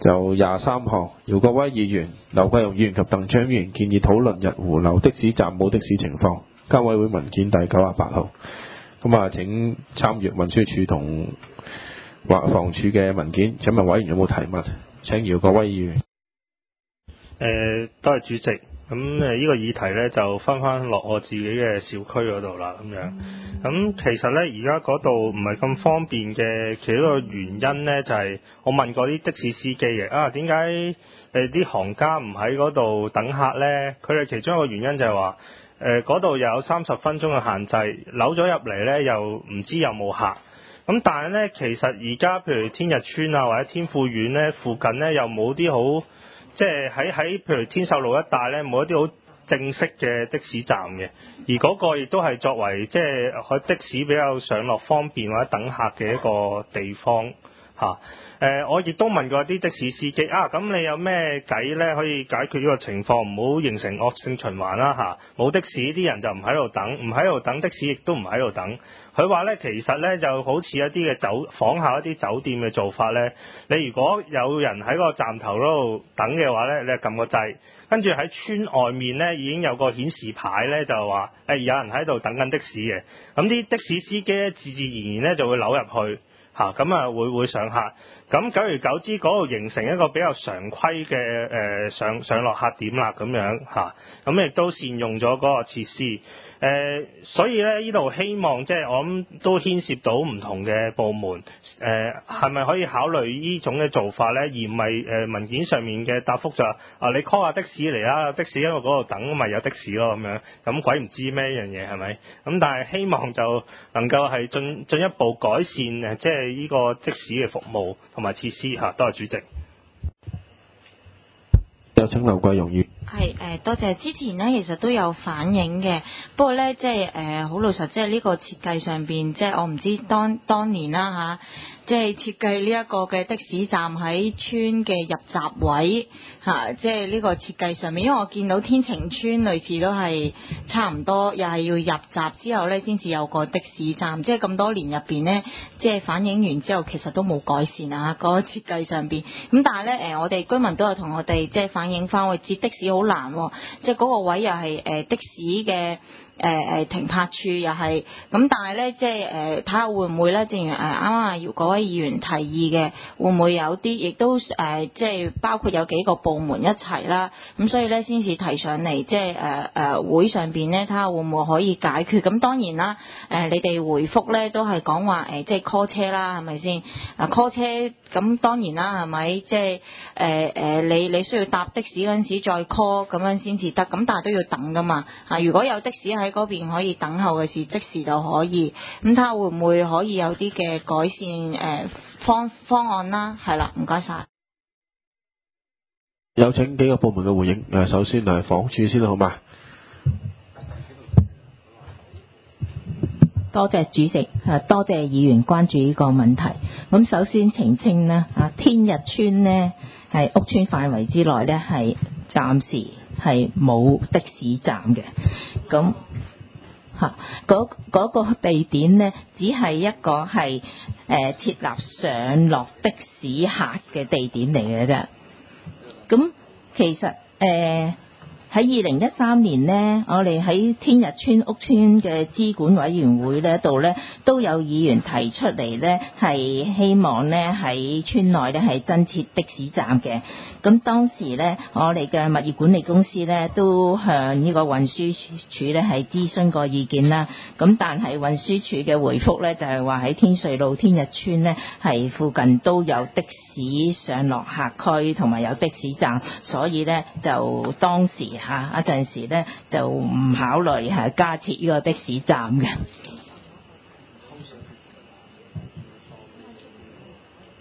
就23項，姚國威議員、劉桂容議員及鄧昌議員建議討論日湖樓的士站冇的士情況，交委會文件第98號。咁啊，請參閱運輸署同房署嘅文件。請問委員有冇提問？請姚國威議員。 多謝主席。咁呢個議題呢，就翻落我自己嘅小區嗰度啦，咁樣。咁其實呢，而家嗰度唔係咁方便嘅，其中一個原因呢，就係我問過啲的士司機嘅，點解啲行家唔喺嗰度等客呢？佢哋其中一個原因就係話，嗰度有30分鐘嘅限制，扭咗入嚟呢，又唔知有冇客。咁但係呢，其實而家譬如天日村啊或者天富苑呢，附近呢，又冇啲好。即係喺譬如天秀路一帶呢，冇一啲好正式嘅的士站嘅，而嗰個亦都係作為即係的士比較上落方便或者等客嘅一個地方嚇。我亦都問過啲的士司機咁你有咩計呢？可以解決呢個情況，唔好形成惡性循環啦嚇。冇的士啲人就唔喺度等，唔喺度等的士亦都唔喺度等。佢話呢，其實呢就好似一啲嘅仿效一啲酒店嘅做法呢。你如果有人喺個站頭嗰度等嘅話呢，你就撳個掣，跟住喺村外面呢已經有個顯示牌呢，就話有人喺度等緊的士嘅。咁啲的士司機呢，自然呢就會扭入去。咁會上客，咁久而久之嗰度形成一個比較常規嘅上落客點啦，咁樣咁亦都善用咗嗰個設施。所以咧呢度希望即係我諗都牽涉到唔同嘅部門，係咪可以考慮呢種嘅做法咧，而唔係文件上面嘅答覆就你 call 下的士嚟啦，的士因為嗰度等咪有的士咯，咁樣咁鬼唔知咩一樣嘢係咪？咁但係希望就能夠係進一步改善即係呢個的士嘅服務同埋設施嚇。多謝主席。 有請劉桂容議員。 係多謝。之前呢其實都有反映嘅，不過呢即係好老實，即係呢個設計上邊，即係我唔知當年啦即係設計呢一個嘅的士站喺村嘅入閘位即係呢個設計上面，因為我見到天晴村類似都係差唔多，又係要入閘之後呢先至有個的士站，即係咁多年入邊呢，即係反映完之後其實都冇改善嗰個設計上邊。咁但係呢，我哋居民都有同我哋即係反映翻，我接的士好難即係嗰個位又係的士嘅停泊處又係咁，但係咧即係睇下會唔會咧，正如啱啱姚國威議員提議嘅，會唔會有啲亦都即係包括有幾個部門一齊啦，咁所以咧先至提上嚟，即係會上邊咧睇下會唔會可以解決。咁當然啦，你哋回覆咧都係講話即係 call 車啦，係咪先？call 車咁當然啦，係咪？即係你需要搭的士嗰陣時再 call 咁樣先至得，咁但係都要等噶嘛。如果有的士喺嗰邊可以等候嘅事，即時就可以。咁睇下會唔會可以有啲嘅改善方案啦？係啦，唔該晒。 有請幾個部門嘅回應。首先係房署先啦，好嘛？ 多謝主席，多謝議員關注呢個問題。咁首先澄清呢，天日村呢係屋村範圍之內呢係暫時係冇的士站嘅。咁嗰個地點呢，只係一個係設立上落的士客嘅地點嚟嘅啫。咁其實喺2013年呢，我哋喺天日村屋村嘅資管委員會呢度呢，都有議員提出嚟呢，係希望呢喺村內呢係增設的士站嘅。咁當時呢，我哋嘅物業管理公司呢都向呢個運輸署呢係諮詢過意見啦。咁但係運輸署嘅回覆呢，就係話喺天瑞路天日村呢係附近都有的士上落客區同埋有的士站，所以呢就當時一陣時咧就唔考慮加設呢個的士站嘅。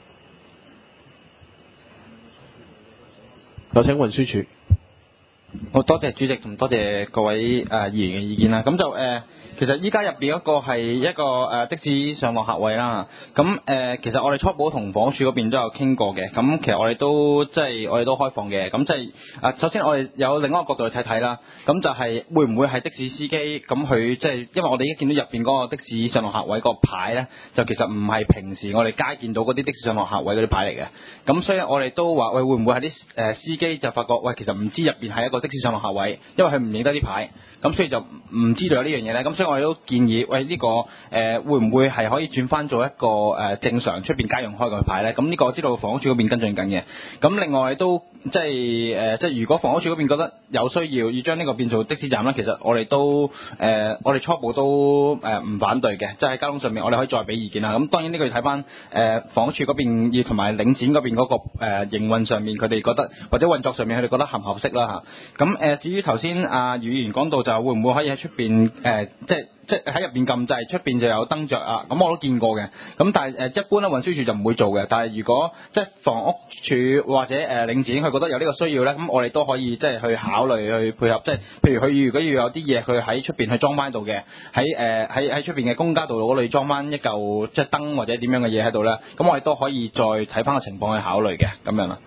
有請運輸署。 好多謝主席同多謝各位議員嘅意見啦。咁就其實依家入邊嗰個係一個的士上落客位啦。咁其實我哋初步同房屋署嗰邊都有傾過嘅。咁其實我哋都開放嘅。咁即係首先我哋有另一個角度去睇睇啦。咁就係會唔會係的士司機咁佢即係因為我哋已經見到入邊嗰個的士上落客位個牌咧，就其實唔係平時我哋街見到嗰啲的士上落客位嗰啲牌嚟嘅。咁所以我哋都話喂，會唔會係啲司機就發覺喂，其實唔知入邊係一個的士上落客位，因為佢唔認得啲牌，咁所以就唔知道有呢樣嘢咧。咁所以我哋都建議喂，呢個會唔會係可以轉翻做一個正常出邊街用開嘅牌咧？咁呢個我知道房屋署嗰邊跟進緊嘅。咁另外都即係如果房屋署嗰邊覺得有需要將呢個變做的士站咧，其實我哋都我哋初步都唔反對嘅，即係喺交通上面我哋可以再俾意見啦。咁當然呢個要睇翻房屋署嗰邊要同埋領展嗰邊嗰個營運上面，佢哋覺得或者運作上面佢哋覺得合唔合適啦嚇。咁至於頭先余議員講到就會唔會可以喺出邊即係喺入邊撳掣，出邊就有燈着啊？咁我都見過嘅。咁但係一般咧運輸署就唔會做嘅。但係如果即係房屋署或者領展佢覺得有呢個需要咧，咁我哋都可以即係去考慮去配合。即係譬如佢如果要有啲嘢佢喺出邊去裝翻度嘅，喺出邊嘅公家道路嗰度裝翻一嚿即係燈或者點樣嘅嘢喺度咧，咁我哋都可以再睇翻個情況去考慮嘅咁樣啦。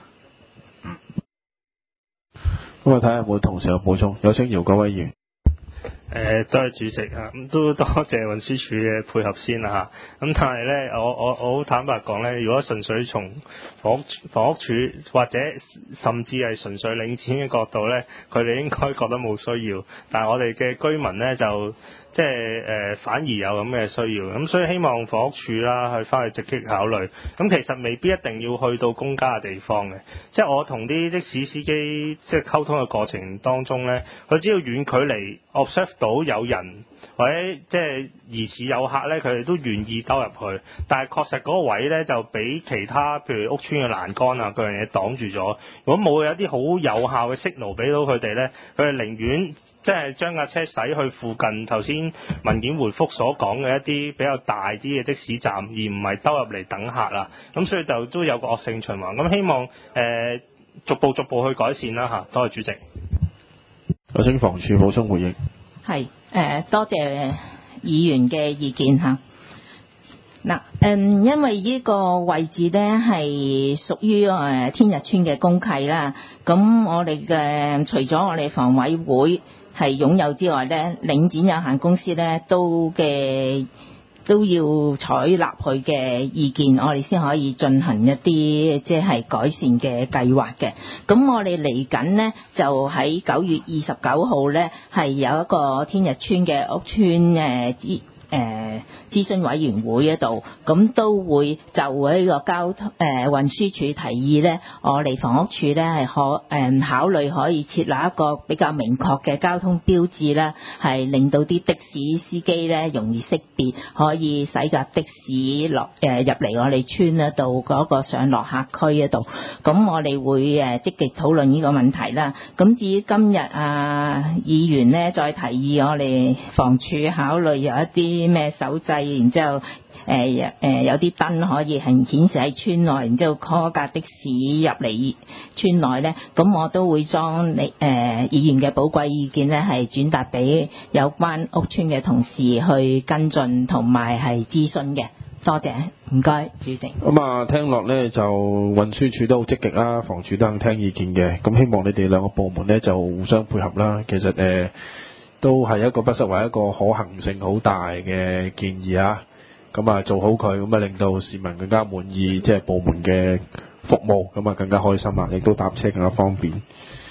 咁我睇下有冇同事有補充，有請姚國威議員。 多謝主席啊，咁都多謝運輸署嘅配合先啦嚇。咁但係咧，我好坦白講咧，如果純粹從房屋署或者甚至係純粹領展嘅角度咧，佢哋應該覺得冇需要。但係我哋嘅居民咧就即係反而有咁嘅需要。咁所以希望房屋署啦去翻去積極考慮。咁其實未必一定要去到公家嘅地方嘅。即係我同啲的士司機即係溝通嘅過程當中咧，佢只要遠距離observe到有人或者即係疑似有客咧，佢哋都願意兜入去。但係確實嗰個位咧就俾其他譬如屋邨嘅欄杆啊嗰樣嘢擋住咗。如果冇有啲好有效嘅 signal 俾到佢哋咧，佢哋寧願即係將架車駛去附近頭先文件回覆所講嘅一啲比較大啲嘅的士站，而唔係兜入嚟等客啦。咁所以就都有個惡性循環。咁希望逐步去改善啦嚇。多謝主席。 有請房署補充回應。 係多謝議員嘅意見嚇。嗱因為呢個位置咧係屬於天日村嘅公契啦，咁我哋嘅除咗我哋房委會係擁有之外咧，領展有限公司咧都要採納佢嘅意見，我哋先可以進行一啲即係改善嘅計劃嘅。咁我哋嚟緊呢，就喺9月29號呢，係有一個天日村嘅屋邨諮詢委員會嗰度，咁都會就呢個交通運輸署提議呢，我哋房屋署呢係考慮可以設立一個比較明確嘅交通標誌啦，係令到啲的士司機呢容易識別，可以駛架的士入嚟我哋村嗰度嗰個上落客區嗰度。咁我哋會積極討論呢個問題啦。咁至於今日議員呢再提議我哋房署考慮有一啲咩手掣，然之後有啲燈可以係顯示喺村內，然之後 call 架的士入嚟村內咧，咁我都會將議員嘅寶貴意見咧係轉達俾有關屋村嘅同事去跟進同埋係諮詢嘅。多謝，唔該，主席。 咁聽落咧就運輸署都好積極啦，房署都肯聽意見嘅。咁希望你哋兩個部門咧就互相配合啦。其實都係一個不失為一個可行性好大嘅建議啊！咁做好佢，咁令到市民更加滿意，即係部門嘅服務，咁更加開心啊！亦都搭車更加方便。